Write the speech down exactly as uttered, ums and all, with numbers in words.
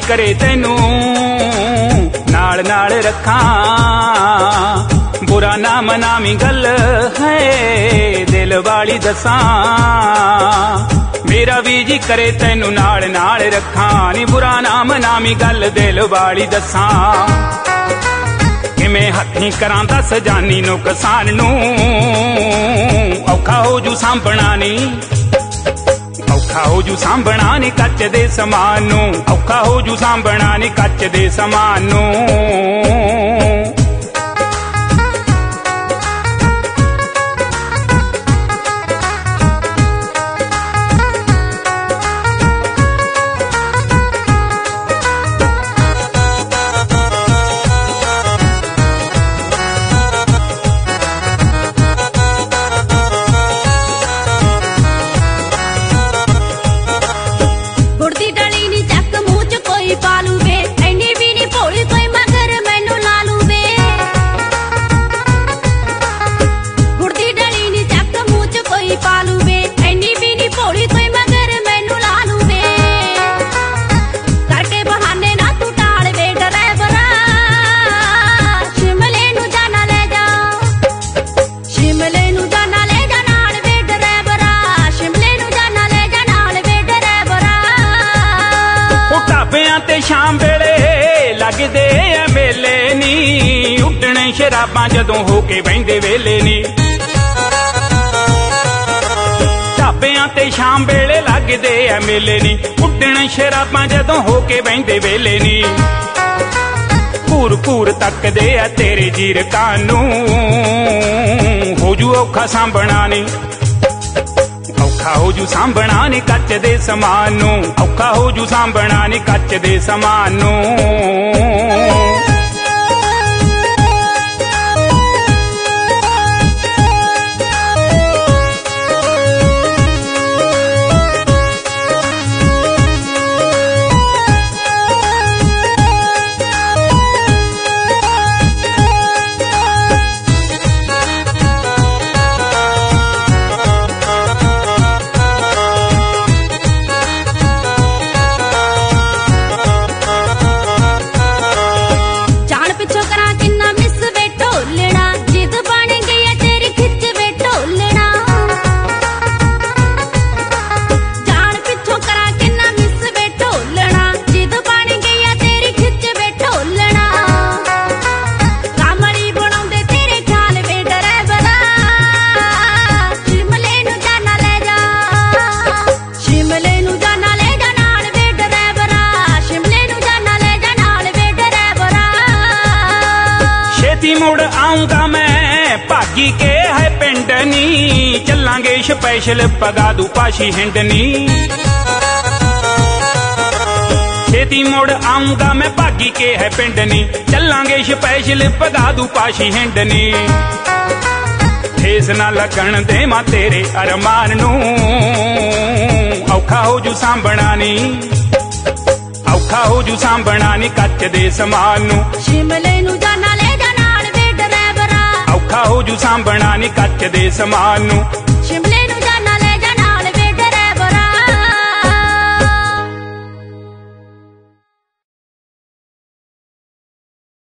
करे तैनू नाल नाल रखां, बुरा ना मनावी गल है दिल वाली दसां। मेरा भी जी करे तैनू नाल नाल रखां, नी बुरा ना मनावी गल दिल वाली दसां। किवें हथीं करां दस जानी नुकसान नू, औखा हो जू सांभना नी, औखा हो जू सांभना नी कच्च दे समान नू, औखा हो जू सांभना नी कच्च दे समान नू। शाम वेले लगदे आ मेले नी, उड्डणे शराबां जदों होके बहिंदे वेले नी। ढाबियां ते शाम वेले लगदे आ मेले नी, उड्डणे शराबां जदों होके बहिंदे वेले नी। घूर घूर तकदे आ तेरे जीरकां नू, हो जू औखा सांभना नी, औखा हो जू सांभना नी कच्च दे समान नू, औखा हो जू सांभना नी कच्च दे समान नू। मुड़ आऊंगा मैं भागी के है पिंड नी, चलांगे स्पैशल पगादू पाशी हिंडनी। छेती मुड़ आऊंगा मैं भागी के है पिंड नी, चलांगे स्पैशल पगादू पाशी हिंडनी। ठेस ना लगन दे मां तेरे अरमान नू, औखा हो जू सांभना नी, औखा हो जू सांभना नी कच्च दे समान नू। शिमले नू जाना ले जा नाल वे ड्राइवरा, औखा हो जू सांभना नी कच्च दे समान नू।